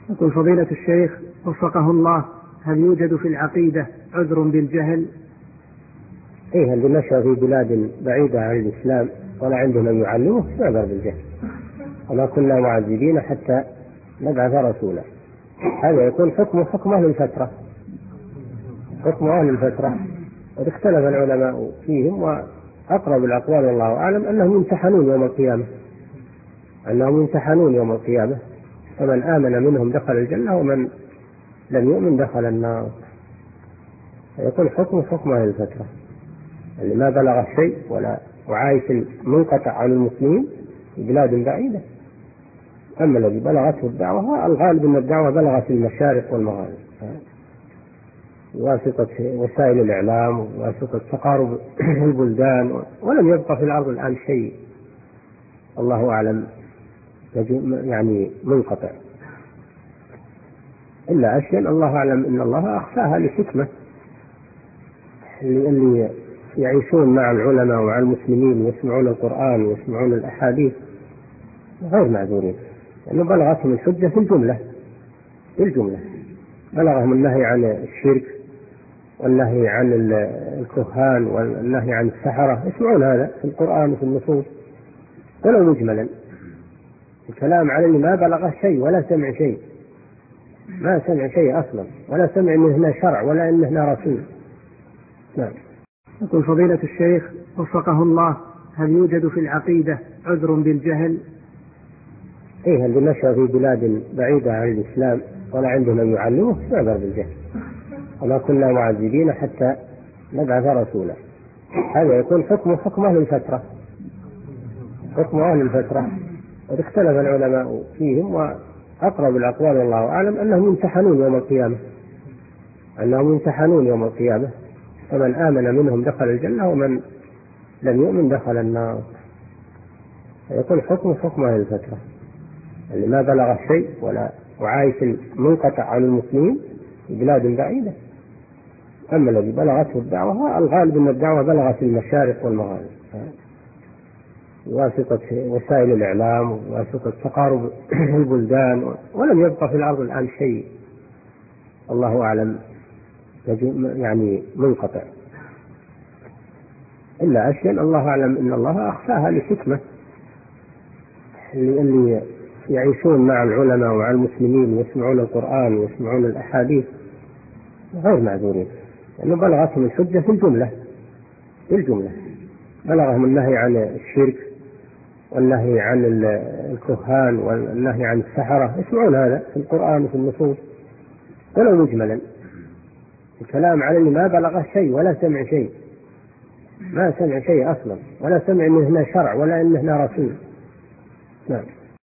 يقول فضيلة الشيخ وفقه الله: هل يوجد في العقيدة عذر بالجهل؟ إيه، اللي نشأ في بلاد بعيدة عن الإسلام ولا عنده من يعلمه يعذر بالجهل، وما كنا معذبين حتى نبعث رسولا. هذا يكون حكم أهل الفترة، حكم أهل الفترة، وقد اختلف العلماء فيهم، وأقرب الأقوال والله أعلم أنهم يمتحنون يوم القيامة، فمن آمن منهم دخل الجنة ومن لم يؤمن دخل النار. يكون حكم أهل الفترة اللي ما بلغ الشيء وعايش منقطع عن المسلمين في بلاد بعيدة. أما الذي بلغته الدعوة، الغالب أن الدعوة بلغت المشارق والمغارب بواسطة وسائل الإعلام وواسطة تقارب البلدان، ولم يبقى في الأرض الآن شيء الله أعلم يعني منقطع، إلا أشياء الله أعلم أن الله أخفاها لحكمة. اللي يعيشون مع العلماء ومع المسلمين ويسمعون القرآن ويسمعون الأحاديث غير معذورين، لأنه بلغتهم الحجة في الجملة، بلغهم النهي عن الشرك والنهي عن الكهان والنهي عن السحرة، يسمعون هذا في القرآن وفي النصوص ولو مجملا. الكلام على اللي ما بلغ شيء ولا سمع شيء، ما سمع شيء أصلا، ولا سمع إنه هنا شرع ولا إنه هنا رسول. نعم. يقول فضيلة الشيخ وفقه الله: هل يوجد في العقيدة عذر بالجهل؟ إيه، اللي نشأ في بلاد بعيدة عن الإسلام ولا عنده من يعلمه يعذر بالجهل، وما كنا معذبين حتى نبعث رسولا. هذا يكون حكم أهل الفترة، وقد اختلف العلماء فيهم، وأقرب الأقوال والله أعلم أنهم يمتحنون يوم القيامة، فمن آمن منهم دخل الجنة ومن لم يؤمن دخل النار. يكون حكم أهل الفترة اللي ما بلغ الشيء وعايش منقطع عن المسلمين في بلاد بعيدة. أما الذي بلغته الدعوة، الغالب أن الدعوة بلغت المشارق والمغارب بواسطة وسائل الإعلام وواسطة تقارب البلدان، ولم يبقى في الأرض الآن شيء الله أعلم يعني منقطع، إلا أشياء الله أعلم أن الله أخفاها لحكمة. اللي يعيشون مع العلماء ومع المسلمين ويسمعون القرآن ويسمعون الأحاديث غير معذورين، لأنه بلغتهم الحجة في الجملة، بلغهم النهي عن الشرك والنهي عن الكهان والنهي عن السحرة، يسمعون هذا في القرآن وفي النصوص ولو مجملا. الكلام على اللي ما بلغ شيء ولا سمع شيء، ما سمع شيء أصلا، ولا سمع إنه هنا شرع ولا إنه هنا رسول. نعم.